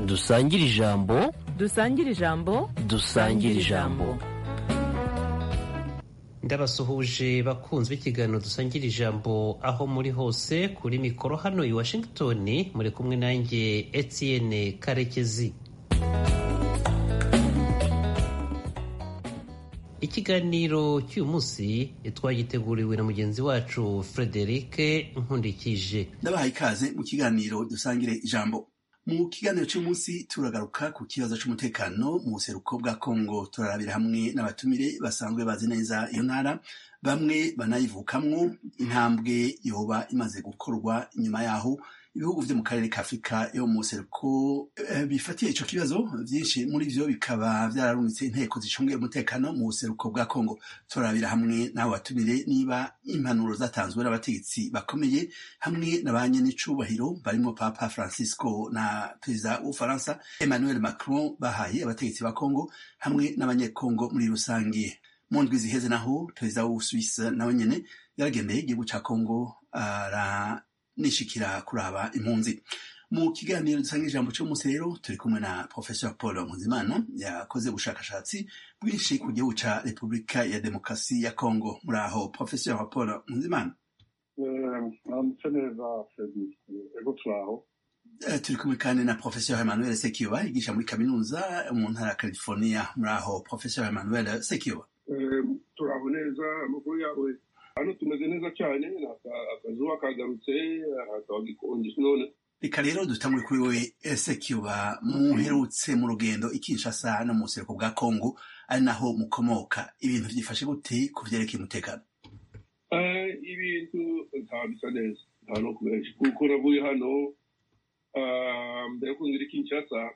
dusangire ijambo dusangire ijambo dusangire ijambo. ndabasuhuje bakunzwe ikiganiro dusangira ijambo aho muri hose. Kuri mikoro hano i Washington muri kumwe nanjye Etienne Karekezi. Ikiganiro cy'uyu munsi twagiteguriwe na mugenzi wacu Frederic Nkundikije. Ndabahaye ikaze mu kiganiro dusangire ijambo. Mu kiganiro cy'umunsi turagaruka ku kibazo cy'umutekano mu buseruko bwa Kongo. Turarabira hamwe n'abatumire basanzwe bazi neza iyo ntara, bamwe banayivukamwo, intambwe yoba imaze gukorwa inyuma yaho ibihugu vyo mu karere ka Afrika yo mu buseruko bifatiye ico kibazo. Vyinshi muri vyo bikaba vyararungitse inteko zicungiye umutekano mu buseruko bwa Kongo. Turarabira hamwe n'abo batumire niba impanuro zatanzwe n'abategetsi bakomeye hamwe n'abanye n'icubahiro barimo Papa Francisco na Perezida w'Ufaransa Emmanuel Macron bahaye abategetsi ba Kongo hamwe n'abanyekongo muri rusange. Mu ndwi ziheze naho Perezida w'Ubusuwisi nawe nyene yaragendeye igihugu ca Kongo nishikira kuraba impunzi. Mu kiganiro dusanga ijambo cy'umunsi rero turi kumwe na Professor Paul Nkuzimana, yakoze ubushakashatsi bwinshi ku gihugu ca Repubulika ya Demokarasi ya Kongo. Muri aho Professor Paul Nkuzimana? Turi kumwe kandi na Professor Emmanuel Sekiyoba, yigisha muri kaminuza mu ntara ya California. Muri aho Professor Emmanuel Sekiyoba? Turaho neza, amakuru yawe? Hano tumeze neza cyane, akazuba kagarutse, hakaba gikonje none. Reka rero dutangure kuri wewe Sekiyoba, muherutse mu rugendo i Kinshasa no mu buseruko bwa Kongo ari naho mukomoka. Ibintu byifashe gute ku vyerekeye umutekano? Ibintu bisa neza, nta no kubenshi kuko navuye hano mbere ko ngira i Kinshasa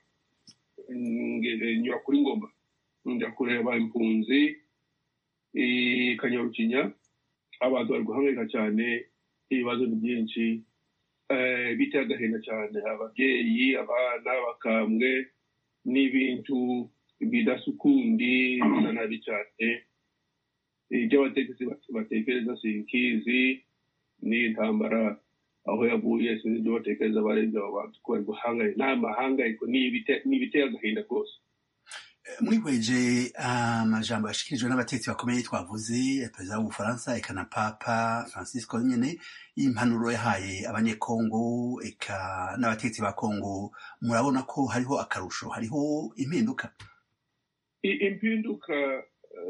nyura kuri Ngoma njya kureba impunzi i Kanyarukinya. Abantu bari guhangayika cyane, ibibazo ni byinshi, biteye agahinda cyane, ababyeyi, abana, bakambwe, n'ibintu bidasukundi bisa nabi cyane. Ibyo abategetsi batekereza sinkizi, n'intambara aho yavuye sinzi ibyo batekereza barenze abo bantu ko bari guhangayika. Nta mahangayiko, n'ibiteye agahinda rwose. Mwihweje amajambo yashikirijwe n'abategetsi bakomeye twavuze, Perezida w'Ubufaransa eka na Papa Francisco nyene, impanuro yahaye abanyekongo eka n'abategetsi ba Kongo, murabona ko hariho akarusho, hariho impinduka? Impinduka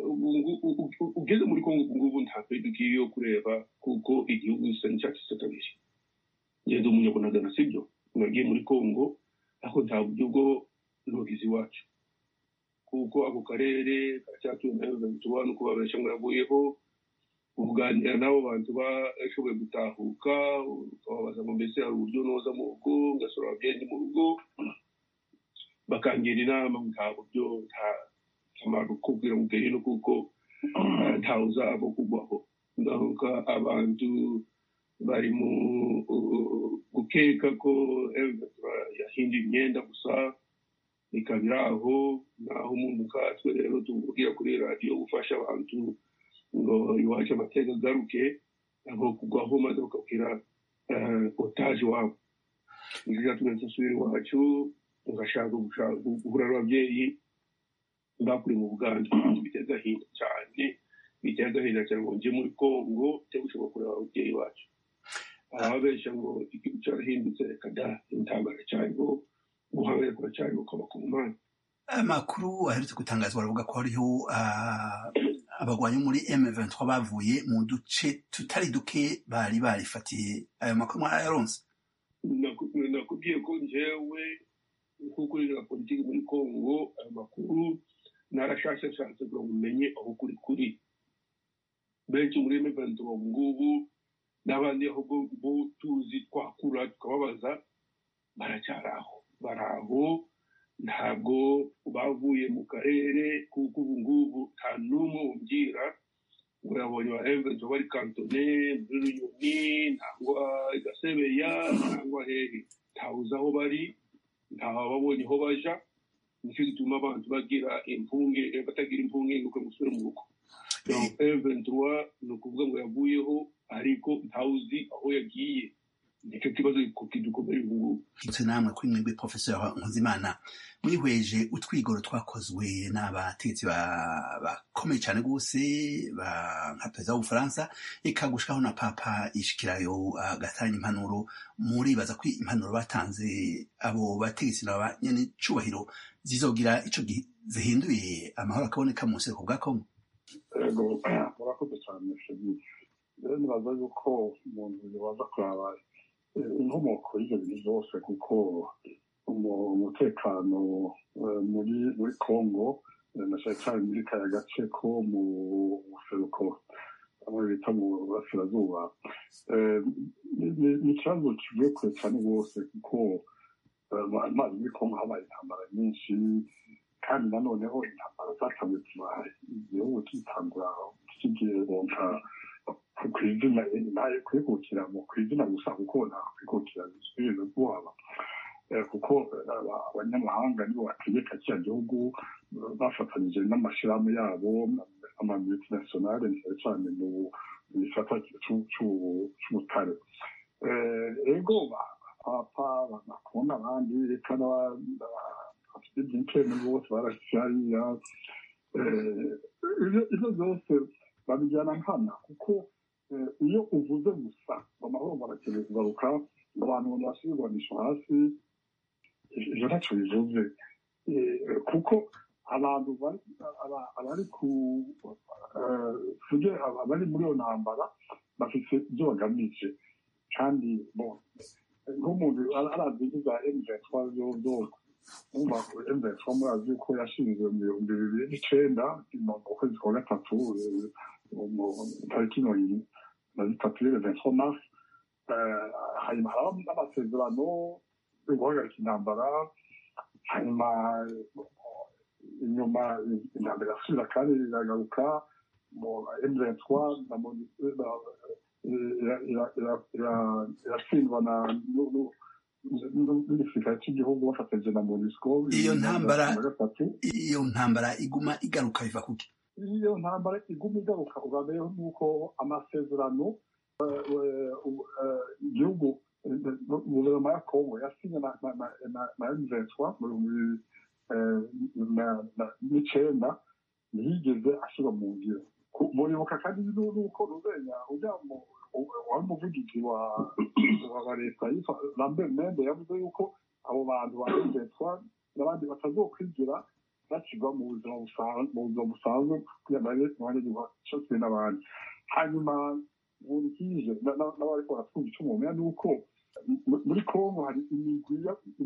ugeze muri Kongo ubu ngubu nta mpinduka yo kureba kuko igihugu gisa n'icyatsi kabiri. Ngeze umunyabunagana sibyo, nagiye muri Kongo aho nta buryo bwo logizi wacu kuko ako karere karacyatuye nayo tubana uko babesha ngo yavuyeho, uganira n'abo bantu bashoboye gutahuka, ukababaza ngo mbese hari uburyo noza mu rugo, ngasura ababyeyi mu rugo, bakangira inama nta buryo, nta kamaro kubwira mugeni no kuko ntawe uzava kugwaho. Ngaruka abantu bari mu gukeka ko yahinduye imyenda gusa, ikabira aho naho umuntu katwe rero tuvugira kuri radio gufasha abantu ngo iwacu amateka garuke aho kugwaho maze ukabwira otaje wabo. Ngiye tunesubira iwacu tugashaka guhura n'ababyeyi bakuri mu Buganda. Biteza hinda cyane ngo nje muri Kongo cyo gushobora kureba ababyeyi bacu. Ababesha ngo igihugu cyarahindutse kada intambara cyane ngo guhangayika kuracyari ukaba ku mana. Amakuru aherutse gutangazwa aravuga ko hariho abagwanyi muri M23 bavuye mu duce tutari duke bari barifatiye. Ayo makuru mwarayaronse? Nakubwiye ko njyewe kuko uriya politiki muri Kongo, ayo makuru narashakashatse kugira ngo umenye aho kuri. Benshi muri M23 ngubu n'abandi aho bo tuzi twakura tukababaza baraho ntabwo bavuye mu karere kuko ubu ngubu nta n'umwe umbwira ngo yabonye ba M23 bari kantone muri Runyoni nangwa Gasebeya nangwa hehe. Ntawuzi aho bari, ntababonye aho baja. Nicyo gituma abantu bagira impunge, batagira impunge ngo musubire mu rugo. M23 ni ukuvuga ngo yavuyeho ariko ntawuzi aho yagiye. nicyo kibazo kidukomeye ubu. Kitse namwe kuri mwebwe Professeur Nkuzimana, mwihweje utwigoro twakozwe n'abategetsi bakomeye cyane gose nka perezida w'Ubufaransa eka gushikaho na papa yishikirayo agatanga impanuro, muribaza ko impanuro batanze abo bategetsi naba nyene cubahiro zizogira ico zihinduye amahoro akaboneka mu buseruko bwa Kongo? Ego murakoze cyane Freddy. Nibaza yuko umuntu yobaza kuraba inkomoko y'ibyo bintu byose, kuko umutekano muri Kongo na cyane muri kaya gace ko mu buseruko aho bita mu burasirazuba ni ikibazo kivuye kure cyane rwose, kuko amazi muri Kongo habaye intambara nyinshi, kandi nanoneho intambara zatangiye kuba igihugu kitangura kigiye ronka kwizina naye kwikukira mu kwizina gusa, kuko nta kwikukira bisubire kuhaba, kuko abanyamahanga nibo bategeka kiriya gihugu bafatanyije n'amashirahamwe yabo amamultinationale cyane mu gisata c'ubutare. Ego papa bakunda abandi reka bafite byinshi bose barashariya ibyo byose babijyana nkana, kuko iyo uvuze gusa amahoro barakeneye kugaruka, abantu basubirwanisha hasi, ivyo ntacyo bivuze, kuko abantu abari muri iyo ntambara bafite ibyo bagamije, kandi nk'umuntu arazi za M23 byose umva M23 murazi ko yashinzwe mu 2009 mu kwezi kwa gatatu tariki na zitatu ya 23 mars, hanyuma haraho n'amasezerano yo guhagarika intambara, hanyuma inyuma intambara irasubira kandi iragaruka mu M23 iratsindwa n'igisirikare cy'igihugu bafatanyije na MONUSCO. Iyo ntambara iguma igaruka biva kuki? Iyo ntambara iguma igaruka ugabeho nuko amasezerano igihugu guverinoma ya Kongo yasinye na M23 n'icenda ntiyigeze ashyira mu ngiro. Muribuka kandi nuko ruzenya ujya wari umuvugizi wa leta yitwa Lambert Mende yavuze yuko abo bantu ba M23 n'abandi batazokwigira bashyirwa mu buzima busanzwe kugira ngo babe cyose n'abandi. Hanyuma burikije n'abariko baratwumva icyo mumenya ni uko muri Kongo hari imigwi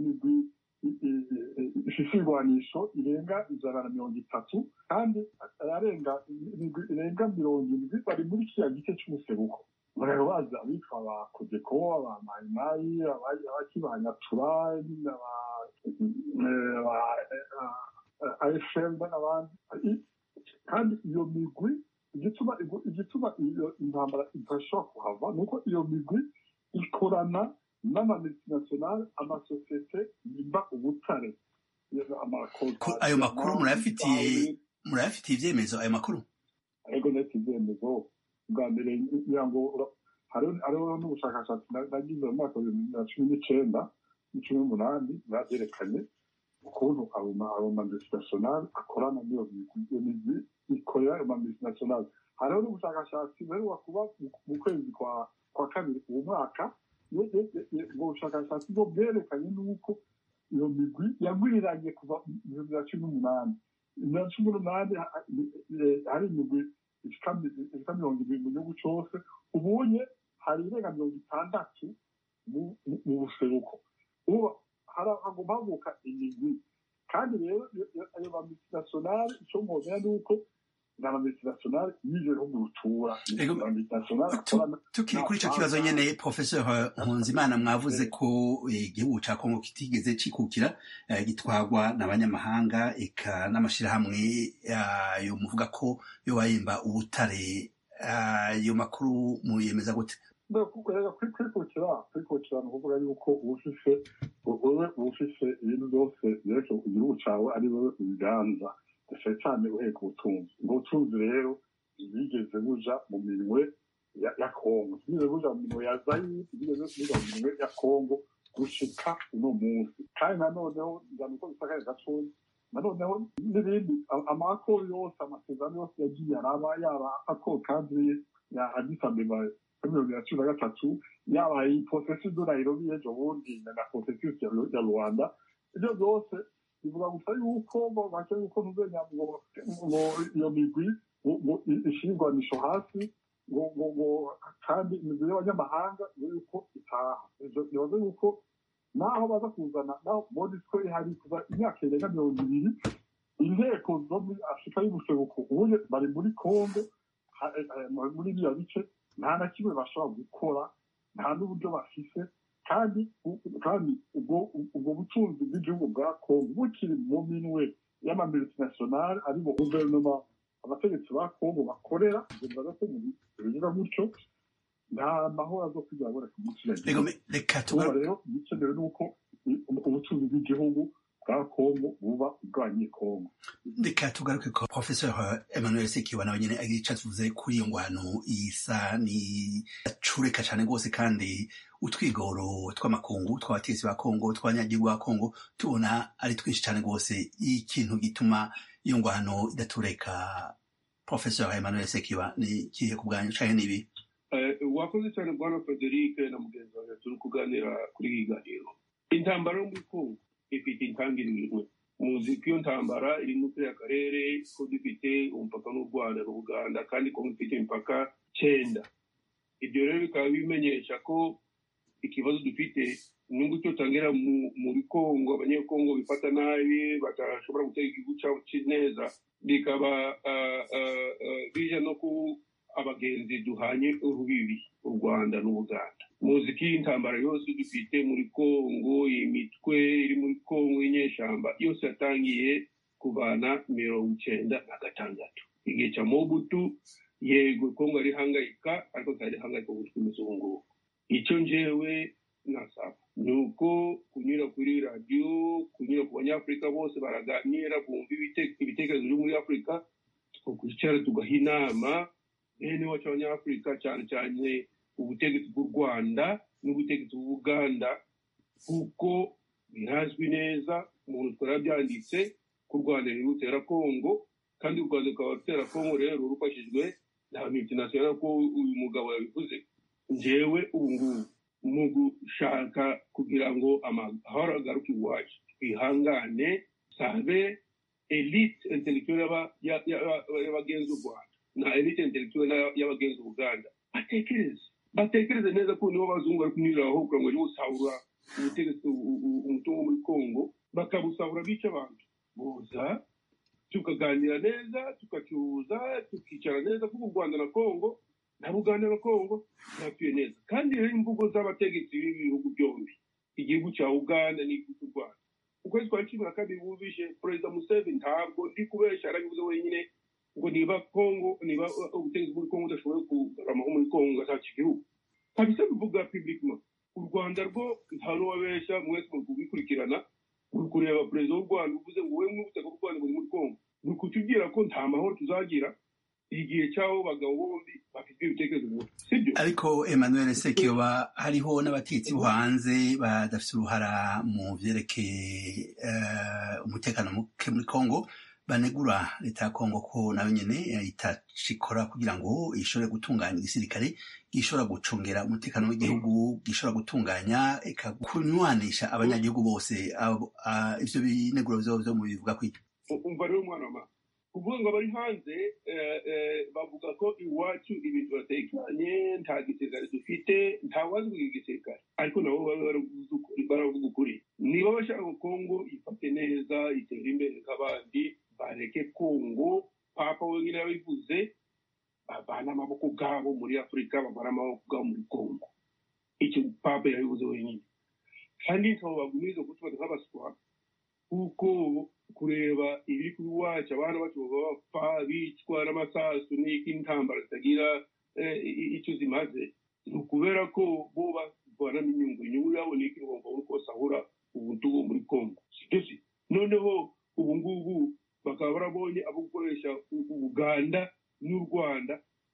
ifise ibigwanisho irenga 130, kandi imigwi irenga 70 bari muri kiriya gice c'umuseruko. Rero baza abitwa ba Kodeko, aba Mayimayi, abakibanyatura, AFL n'abandi, kandi iyo migwi igituma iyo intambara idashobora kuhava nuko iyo migwi ikorana n'amamultinationale, amasosiyete yimba ubutare. Ayo makuru murayafitiye ivyemezo? Ayo makuru ego neti ivyemezo. Bwa mbere kugira ngo hariho n'ubushakashatsi nagize mu mwaka wa 2019 n'umunani bavyerekanye ukuntu abo mamultinationale akorana n'iyo migwi ikorera ayo mamultinationale. Hariho n'ubushakashatsi buheruka kuba mu kwezi kwa kabiri uwo mwaka, ubwo bushakashatsi bwo bwerekanye n'uko iyo migwi yagwiriranye kuva mu 2018. 2018 hari imigwi ishika 20 mu gihugu cyose, ubonye hari irenga 60 mu buseruko. Ubu hagomba havuka imigwi, kandi rero ayo mamultinationale icyo mwomenya ni uko n'amamultinationale y'ibihugu rutura. Tukiri kuri icyo kibazo nyene, Professeur Nkuzimana, mwavuze ko igihugu ca Kongo kitigeze cikukira, gitwagwa n'abanyamahanga eka n'amashirahamwe yo muvuga ko yo bayimba ubutare. Ayo makuru muyemeza gute? kwikukira ni ukuvuga yuko wowe ufise ibintu byose byerekeye ku gihugu cawe ari wowe ubiganza, cyane cyane uheka ubutunzi. Ubwo butunzi rero bwigeze buja mu minwe ya Kongo tugeze buja mu minwe ya Zaire tugeze buja mu minwe ya Kongo gushika uno munsi kandi nanoneho nzanuko bisakaye gatoyi nanoneho n'ibindi amakoro yose amasezerano yose yagiye araba yaba ako kandi ya Addis Abeba muri 2013 yaba iyi processus de Nairobi ejo bundi na processus ya Rwanda ibyo byose bivuga gusa yuko bake yuko ntuzenya ngo iyo migwi ishingwanisho hasi ngo kandi imigwi y'abanyamahanga yuko itaha bivuze yuko naho baza kuzana naho MONUSCO ihari kuva imyaka irenga 20 inteko zo muri Afurika y'ubuseruko ubuye bari muri Kongo muri biriya bice nta na kimwe bashobora gukora nta n'uburyo bafise kandi ubwo butunzi bw'igihugu bwa Kongo bukiri mu minwe y'amamultinationale ari bo guverinoma abategetsi ba Kongo bakorera bivuga ko bivuga gutyo nta mahoro azokwigira aboneka mu kirere reka tuba rero bikenewe nuko ubutunzi bw'igihugu bwa Kongo buba ubwanye Kongo. Reka tugaruke ko Professor Emmanuel Sekiwa nawe nyene agica tuvuze kuri iyo ngwano isa ni acureka cyane rwose kandi utwigoro tw'amakungu tw'abategetsi ba Kongo tw'abanyagihugu ba Kongo tubona ari twinshi cyane rwose ikintu gituma iyo ngwano idatureka. Professor Emmanuel Sekiwa ni kihe kubwanyu cyane nibi? Wakoze cyane bwana Frederic na mugenzi wawe turi kuganira kuri iyi ganiro. Intambara yo muri Kongo ifite intangiriro muzi ko iyo ntambara iri mu karere ko dufite umupaka n'u Rwanda n'Uganda kandi ko dufite imipaka 9. Ibyo rero bikaba bimenyesha ko ikibazo dufite nubwo cyo tangira muri Kongo abanyekongo bifata nabi batashobora gutega igihugu cyabo neza bikaba bija no ku abagenzi duhanye urubibi u Rwanda n'Uganda. Muziki intambara yose dufite muri Kongo imitwe iri muri Kongo inyeshamba yose yatangiye kubana 96 igihe cya Mobutu yego Kongo ari hangayika ariko kandi hangayika ubuzungu. Icyo njewe nasaba nuko kunyura kuri radio kunyura ku banyafrika bose baraganira bumva ibitekerezo byo muri Afrika tukwicara tugaha inama bene wacu abanyafrika cyane cyane ubutegetsi bw'u Rwanda n'ubutegetsi bw'Uganda kuko birazwi neza umuntu twarabyanditse ku Rwanda rutera Kongo kandi u Rwanda rukaba rutera Kongo rero rufashijwe na multinational ko uyu mugabo yabivuze. Njyewe ubu ngubu mu gushaka kugira ngo amahoro agaruke iwacu twihangane sabe elite intellectuelle y'abagenzi u Rwanda na elite intellectuelle y'abagenzi Uganda batekereze neza ko nibo bazungu bari kunyuriraho kugira ngo usahura ubutegetsi umutungo muri Kongo bakabusahura bica abantu boza tukaganira neza tukacuruza tukicara neza kuko u Rwanda na Kongo na Uganda na Kongo batuye neza kandi rero imvugo z'abategetsi b'ibihugu byombi igihugu cya Uganda n'igihugu cy'u Rwanda ukwezi kwa 12 bumvishe President Museveni ntabwo ndi kubesha arabivuze wenyine ngo niba Kongo niba ubutegetsi muri Kongo udashoboye kugaramaho muri Kongo gacaca igihugu kabisa bivuga publiquement. U Rwanda rwo nta n'uwabesha mwese mu kubikurikirana uri kureba President w'u Rwanda uvuze ngo we mw'ubutaka bw'u Rwanda muri Kongo ni ukutubwira ko nta mahoro tuzagira igihe cyaho bagabo bombi bafite ibitekerezo sibyo. Ariko Emmanuel Sekiwa hariho n'abatetsi bo hanze badafite uruhara mu vyerekeye umutekano muke muri Kongo banegura leta ya Kongo ko nayo nyene itashikora kugira ngo ishobore gutunganya igisirikare gishobora gucungera umutekano w'igihugu gishobora gutunganya ikakunywanisha abanyagihugu bose ivyo bineguro vyo mu bivuga kwiki. Umva rero mwana wa kuvuga ngo bari hanze bavuga ko iwacu ibintu batekanye nta gisirikare dufite nta wazi igisirikare ariko nabo baravuga ukuri niba bashaka Kongo ifate neza itere imbere nk'abandi bareke Kongo papa wenyine yabivuze babana amaboko gabo muri Afrika babana amaboko gabo muri Kongo. Icyo papa yabivuze wenyine kandi ntabwo bagumiza gutwara nk'abaswa kuko kureba ibiri kuri wacu abana bacu bapfa bicwa n'amasasu n'iki intambara zitagira icyo zimaze ni ukubera ko bo bavana n'inyungu yabo n'iki bagomba uko sahura ubutungo muri Kongo sibyo si noneho ubu ngubu bakaba barabonye abo gukoresha Uganda n'u Rwanda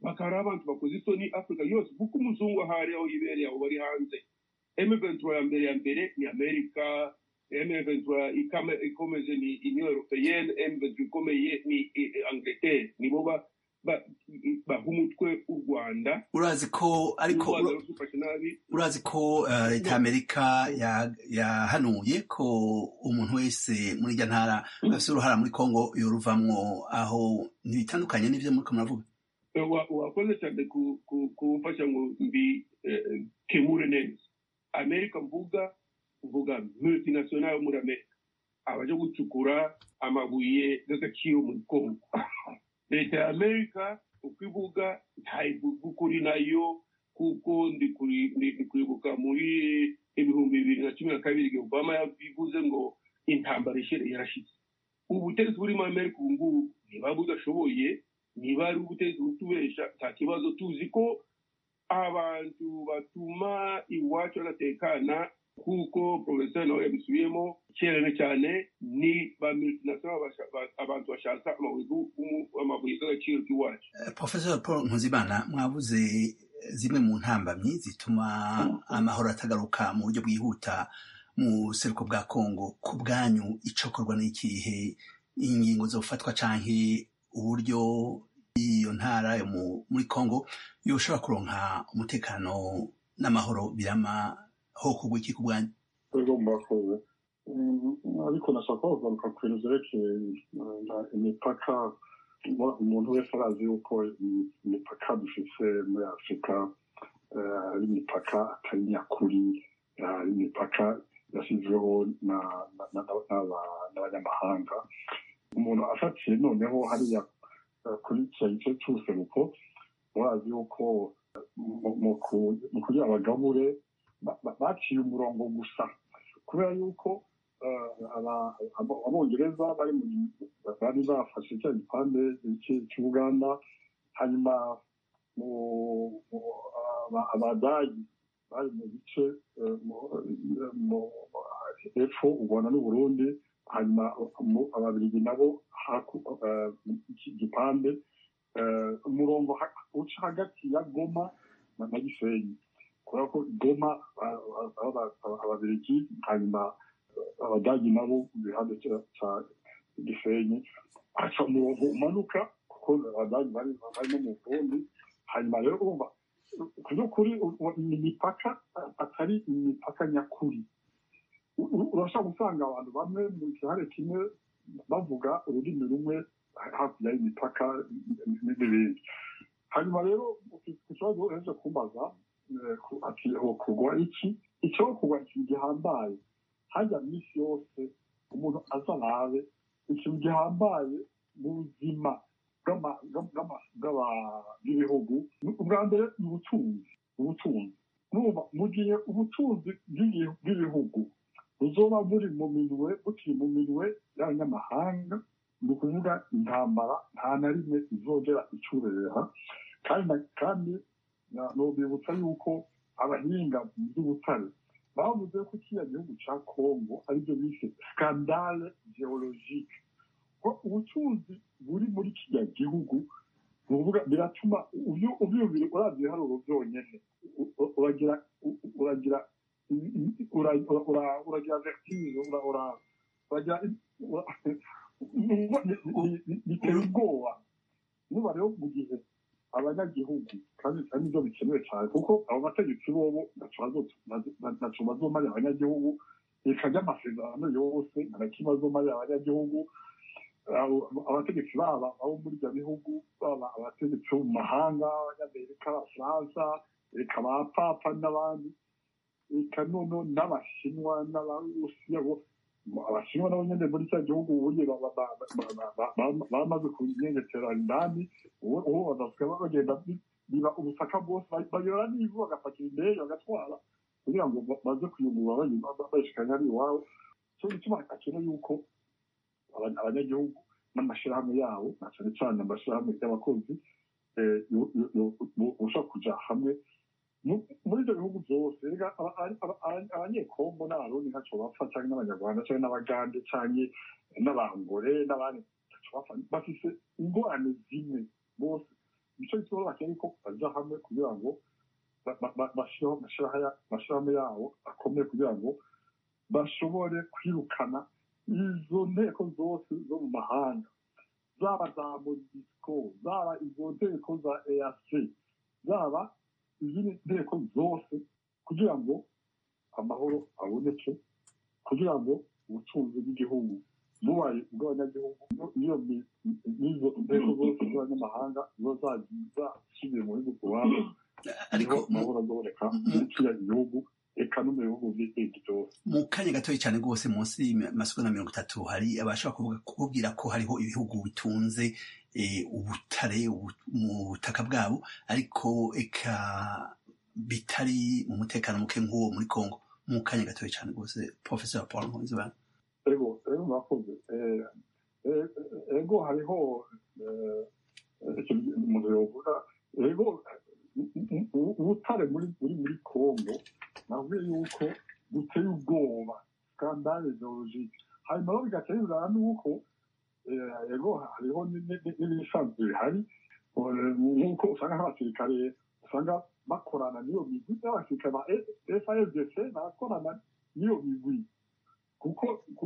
bakaba ari abantu bakoze isoni afurika yose kuko umuzungu ahari aho yibereye aho bari hanze M23 ya mbere ni amerika, M23 ikomeje ni union européenne, M23 ikomeye ni angleterre, nibo baha umutwe u rwanda. urazi ko ariko urazi ko leta y'amerika yahanuye ko umuntu wese muri irya ntara afise uruhara muri kongo yoruvamwo, aho ntibitandukanye n'ivyo muriko muravuga. Wakoze cyane kumfasha ngo mbikemure neza. Amerika mvuga multinational muri Amerika abaje gucukura amabuye y'agaciro muri Kongo. Leta ya Amerika ukivuga ntayivuga ukuri nayo kuko ndi kwibuka muri 2012 igihe Obama yabivuze ngo intambara yarashize. Ubutegetsi buri mu Amerika ubu ngubu niba budashoboye, niba ari ubutegetsi butubesha, nta kibazo, tuzi ko abantu batuma iwacu badatekana kuko professeur nawe yabisubiyemo cyane cyane ni ba multinational abantu bashaka amabuye y'agaciro k'iwacu. Professeur Paul Nkuzimana, mwavuze zimwe mu ntambamyi zituma amahoro atagaruka mu buryo bwihuta mu buseruko bwa Kongo. Ku bwanyu icokorwa n'ikihe? Ingingo zofatwa canke uburyo iyo ntara yo muri Kongo yoshobora kuronka umutekano n'amahoro birama ho kugwa iki ku bwanyu? Ego mbakoze. Ariko nashaka kugaruka ku bintu vyerekeye imipaka. Umuntu wese arazi yuko imipaka dufise muri Afurika ari imipaka atari nyakuri, ari imipaka yashyizweho n'abanyamahanga. Umuntu afatiye noneho hariya kuri icyo gice cy'ubuseruko, murazi yuko mu kugira abagabure baciye umurongo gusa, kubera yuko abongereza bari bafashe cya gipande cy'Uganda, hanyuma abadagi bari mu bice hepfo u Rwanda n'Uburundi, hanyuma ababiligi nabo igipande umurongo uca hagati ya Goma na Gisenyi, kubera ko Goma ababiligi, hanyuma abadagi nabo mu gihande cya Gisenyi, haca umurongo umanuka kuko abadagi bari no mu Burundi. Hanyuma rero urumva kuri imipaka atari imipaka nyakuri. Urashobora gusanga abantu bamwe mu gihare kimwe bavuga ururimi rumwe hakurya y'imipaka n'ibindi. Hanyuma rero ikibazo uheje kumbaza ati kugwa iki, icyo kugwa ikintu gihambaye hajya minsi yose umuntu azarabe ikintu gihambaye mu buzima bw'ibihugu. Ubwa mbere ni ubutunzi. Mu gihe ubutunzi bw'ibihugu buzoba bukiri mu minwe y'abanyamahanga, ni ukuvuga intambara nta na rimwe izongera icureha. Kandi nobibutsa yuko abahinga mu by'ubutare bavuze ko kiriya gihugu cya Kongo aribyo bise scandale geologique, ko ubutunzi buri muri kiriya gihugu biratuma ubyumvira uravye ibiharuro byonyene uragira vertige, bitera ubwoba. Niba rero mu gihe abanyagihugu kandi nibyo bikenewe cyane, kuko abo bategetsi bobo ntaco bazomarira abanyagihugu, reka ry'amasezerano yose nta kimwe bazomarira abanyagihugu. Abategetsi baba abo muri ibyo bihugu, baba abategetsi bo mu mahanga, abanyamerika, abafaransa, reka ba papa n'abandi, reka noneho n'abashinwa n'abarusiya. Abashinwa nabo nyene muri cya gihugu ubuye bamaze kunyengetera indani, ubu badasigaye bagenda biba ubutaka bwose, bayora n'ivu bagapakira indege bagatwara kugira ngo baze kuyungurura bayishikanya ari iwabo. Cyo gituma akeneye yuko abanyagihugu n'amashirahamwe yabo, na cyane cyane amashirahamwe y'abakozi ushobora kuja hamwe muri ibyo bihugu byose. Abanyekongo n'abarundi ntaco bapfa, canke n'abanyarwanda canke n'abagande canke n'abangore n'abandi ntaco bapfa, bafise ingorane zimwe bose. nicyo gituma bakeneye ko baja hamwe kugira ngo bashyiraho amashyirahamwe yabo akomeye kugira ngo bashobore kwirukana izo nteko zose zo mu mahanga, zaba za MONUSCO, zaba izo nteko za EAC, zaba izindi nteko zose, kugira ngo amahoro aboneke, kugira ngo ubutunzi bw'igihugu bubaye ubw'abanyagihugu, n'izo nteko zose z'abanyamahanga ziba zasubiye mu bihugu iwabo, ariko amahoro azoboneka muri kiriya gihugu, eka no mu bihugu by'ibindi byose. Mu kanya gatoya cyane rwose, munsi y'amasegonda 30, hari abashobora kubwira ko hariho ibihugu bitunze ubutare mu butaka bwabo, ariko eka bitari mu mutekano muke nk'uwo muri Congo. Mu kanya gatoya cyane rwose, Professor Paul Nkunzimana. Ego murakoze. Ego hariho umuntu yovuga, ego ubutare muri Congo navuye yuko buteye ubwoba, skandale ideologike. Hanyuma bigatera ibirara nuko ego hariho n'ibisanzwe bihari, nk'uko usanga nk'abasirikare usanga bakorana n'iyo migwi, n'abasirikare ba FARDC bakorana n'iyo migwi, kuko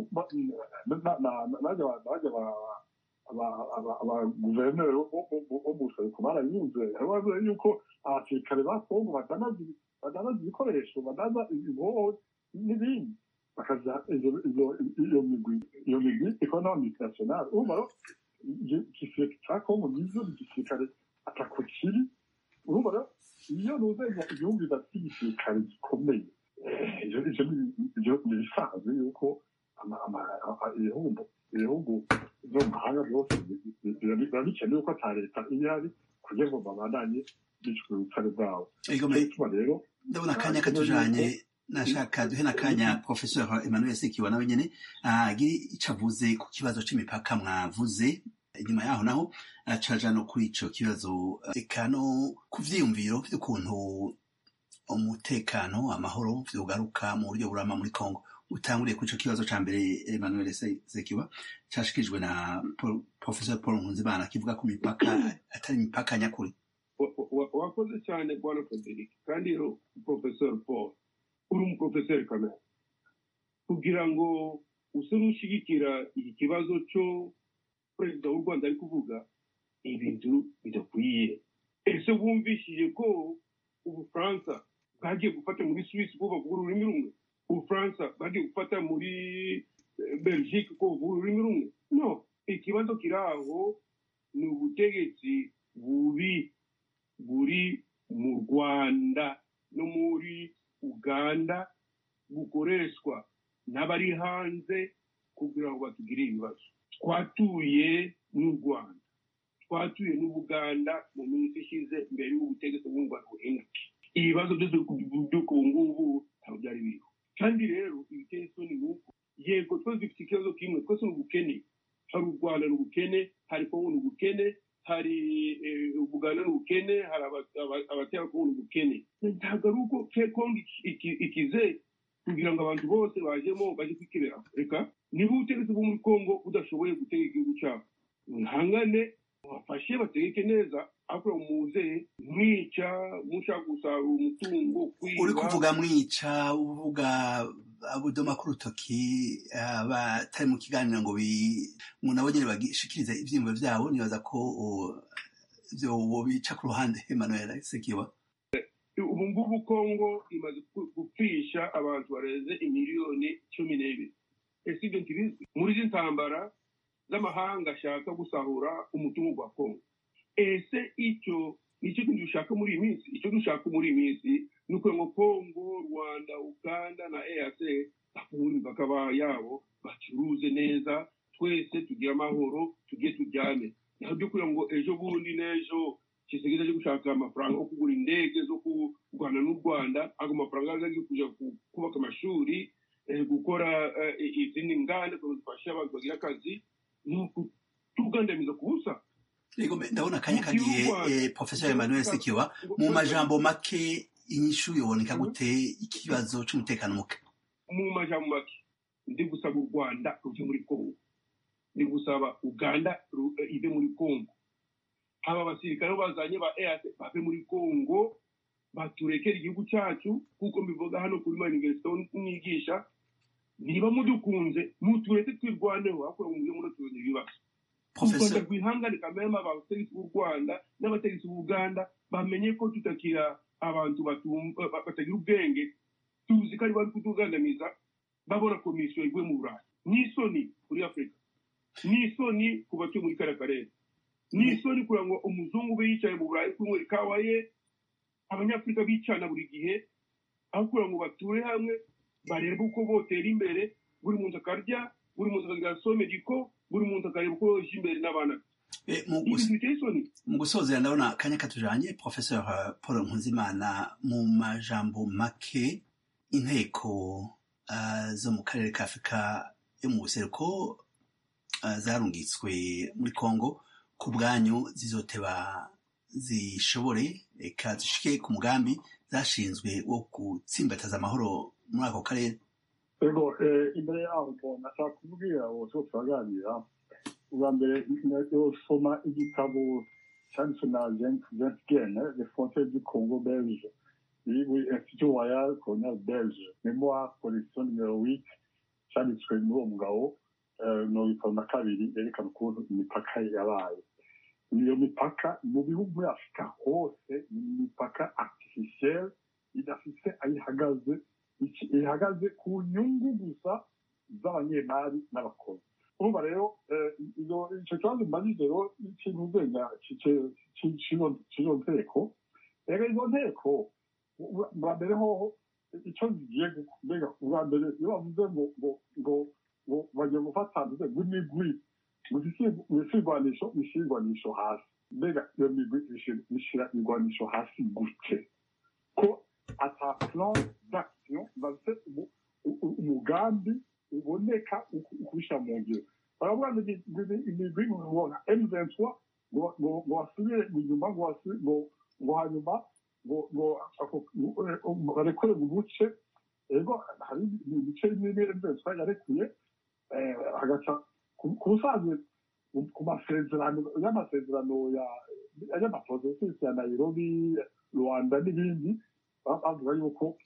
abaguverineri bo mu buseruko barayunze, bavuga yuko abasirikare ba Congo badanaza ibikoresho, badanaza inkoho n'ibindi, bakaza iyo migwi economic national. Urumva igisirikare cya Congo nizo igisirikare atako kiri. Urumva iyo nuzenya igihugu bidafite igisirikare gikomeye, ibyo bisanzwe yuko ibihugu byo mu mahanga byose biba bikenewe ko ata leta ihari kugira ngo babandanye bicwe ubutare bwabo. Rero ndabona akanya katujanye, nashaka duhe n'akanya Professor Emmanuel Sekiwa nawe nyene agire ico avuze ku kibazo c'imipaka mwavuze. Inyuma yaho naho acaja no kuri ico kibazo eka no ku vyiyumviro vy'ukuntu umutekano, amahoro vyogaruka mu buryo burama muri Congo. Utanguriye kuri ico kibazo ca mbere, Emmanuel Sekiwa, cashikijwe na Professor Paul Nkunzimana, kivuga ku mipaka atari imipaka nyakuri. Wakoze cyane bwana Frederic, kandi rero Professor Paul uri umuprofeseri kamere, kugira ngo ushigikira iki kibazo cyo perezida w'u Rwanda ari kuvuga ibintu bidakwiye. Ese wumvishije ko Ubufaransa bwagiye gufata muri Suisse ko bavuga ururimi rumwe? Ubufaransa bwagiye gufata muri Belgique ko bavuga ururimi rumwe? No, ikibazo kiri aho ni ubutegetsi bubi buri mu Rwanda no muri Uganda bukoreshwa n'abari hanze kugira ngo batugire ibibazo. Twatuye n'u Rwanda, twatuye n'Ubuganda mu minsi ishize mbere y'ubutegetsi bw'u Rwanda buhinduke. Ibibazo byose by'uko ngubu ntabwo byari biriho. Kandi rero ibiteye isoni ni uko yego twese dufite ikibazo kimwe, twese ni ubukene. Hari u Rwanda ni ubukene, hari Kongo ni ubukene, hari Ubuganda ni ubukene, hari abatera Kongo ni ubukene. Ntabwo ari uko Kongo ikize kugira ngo abantu bose bajemo baje kwikibera. Reka niba ubutegetsi bwo muri Kongo budashoboye gutega igihugu cyabo, ntihangane bafashe bategeke neza, akora muze mwica, mushaka gusarura umutungo, kwiba. Uri kuvuga mwica, uvuga abudoma ku rutoki, batari mu kiganiro ngo umuntu abo nyine bagishikirize ivyiyumviro vyabo, nibaza ko ivyo bica ku ruhande. Emmanuel Sekiwa, ubu ngubu Kongo imaze gupfisha abantu barenze imiliyoni 12. Ese ibyo ntibizwi muri izi ntambara z'amahanga ashaka gusahura umutungo wa Kongo? Ese icyo nicyo dushaka muri iyi minsi? Icyo dushaka muri iyi minsi ni uko ngo Kongo, Rwanda, Uganda na EAC bafungura imipaka yabo, bacuruze neza, twese tugire amahoro, tujye tujyane. Naho byo kugira ngo ejo bundi n'ejo Tshisekedi aje gushaka amafaranga yo kugura indege zo kurwana n'u Rwanda, ago mafaranga aje kuja kubaka amashuri, gukora izindi nganda zifasha abantu bagira akazi, nuko tugandamiza kubusa. Ndabona akanya kagiye. Professor Emmanuel Sekiwa, mu majambo make inyishu yoboneka gute ikibazo c'umutekano muke? Mu majambo make ndi gusaba u Rwanda ruje muri Kongo, ndi gusaba Uganda ibe muri Kongo, aba basirikare bazanye ba EAC bave muri Kongo baturekera igihugu cyacu kuko mbivuga hano kuri manifesto mwigisha niba mudukunze mutureke twirwaneho akora mu byo tubonye ibibazo Professor Rwihangane kamema abategetsi b'u Rwanda n'abategetsi b'u Uganda bamenye ko tutakira abantu batagira ubwenge tuzi ko ari bari kutugandamiza babona komisiyo igwe mu Burayi n'isoni kuri Afurika n'isoni ku batuye muri kariya karere n'isoni kugira ngo umuzungu be yicaye mu Burayi kunywa ikawa ye abanyafurika bicana buri gihe aho kugira ngo bature hamwe barebe uko botera imbere buri muntu akarya buri muntu akagira somediko buri muntu akareba uko yoje imbere n'abana mu gusozera ndabona akanya katujanye Professor Paul Nkunzimana mu majambo make inteko zo mu karere ka Afurika yo mu buseruko zarungitswe muri Kongo ku bwanyu zizoteba zishobore eka zishike ku mugambi zashinzwe wo gutsimbataza amahoro muri ako karere. Ego imbere yaho nashaka kubwira abo twaganira ubwa mbere soma igitabo cyanditswe na James Gene Les Frontières du Congo Belge muri Institut Royal Colonial Belge Mémoire Collection numéro 8 cyanditswe n'uwo mugabo no bitona kabiri yerekana ukuntu imipaka yabaye. Iyo mipaka mu bihugu muri Afurika hose ni imipaka artificielle idafite aho ihagaze ku nyungu gusa z'abanyemari n'abakozi. Urumva rero icyo kibazo mbajije rero ikintu uzenya cy'izo nteko rero izo nteko bwa mbere hoho icyo zigiye mbega ubwa mbere iyo bavuze ngo bagiye gufata imigwi ibishirwanisho hasi mbega iyo migwi bishyira irwanisho hasi gute ko ata plan d'action bafite umugambi uboneka ukubisha mu ngiro baravuga imigwi ngo M23 ngo wasubire inyuma ngo hanyuma ngo barekure mu buce ego hari ibice bimwe M23 yarekuye hagaca ku busanzwe ku masezerano y'amaprocessus ya Nairobi Rwanda n'ibindi bavuga yuko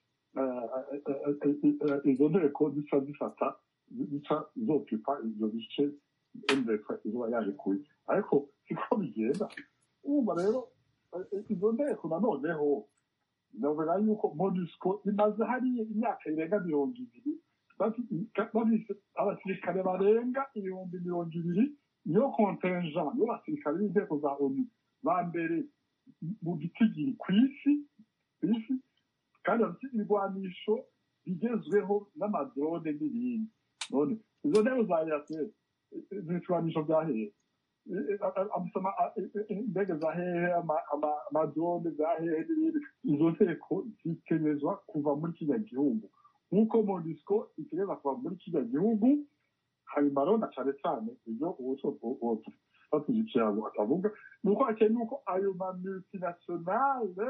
izo nteko zica zokipa ibyo bice M23 izuba yarekuye ariko siko bigenda urumva rero izo nteko nanoneho navuga yuko MONUSCO imaze hariya imyaka irenga 200 bafise abasirikare barenga 200,000 niyo contingent y'abasirikare b'inteko za ONU ba mbere mu gitigiri ku isi kandi bafite ibigwanisho bigezweho n'amadrone n'ibindi none izo nteko za EAC ibigwanisho bya hehe indege za hehe amadrone za hehe n'ibindi izo nteko zitegerezwa kuva muri kiriya gihugu nk'uko MONUSCO itegereza kuva muri kiriya gihugu hanyuma rero na cyane cyane ibyo batuzikira atavuga ni uko hakeneye uko ayo ma multinationale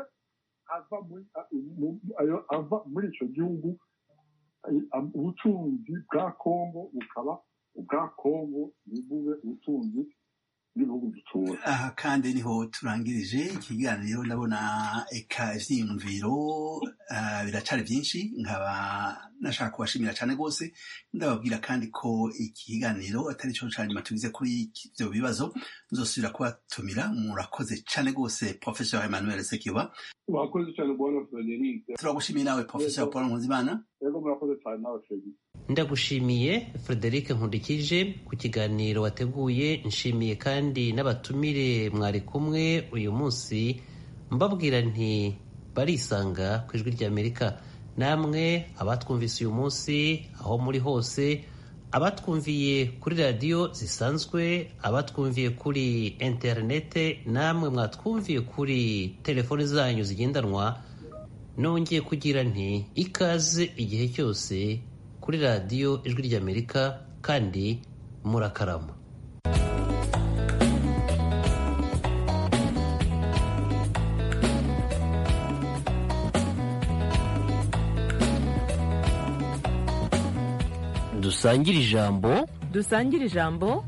ava muri icyo gihugu ubutunzi bwa Kongo bukaba ubwa Kongo ntibube ubutunzi bw'ibihugu dutura. Aha kandi niho turangirije ikiganiro ndabona eka ivyiyumviro biracari byinshi nkaba nashaka kubashimira cyane rwose ndababwira kandi ko ikiganiro atari cyo cyanyuma tugize kuri ibyo bibazo nzosubira kubatumira murakoze cyane rwose Professor Emmanuel Sekiba. Wakoze cyane bwana Frederic. Turagushimiye nawe Professor Paul Nkunzimana. Yego murakoze cyane nawe Frederic. Ndagushimiye Frederic Nkundikije ku kiganiro wateguye nshimiye kandi n'abatumire mwari kumwe uyu munsi mbabwira nti barisanga ku ijwi ry'Amerika namwe abatwumvise uyu munsi aho muri hose abatwumviye kuri radiyo zisanzwe abatwumviye kuri interinete namwe mwatwumviye kuri telefoni zanyu zigendanwa nongeye kugira nti ikaze igihe cyose kuri radiyo ijwi ry'Amerika kandi murakarama. dusangire ijambo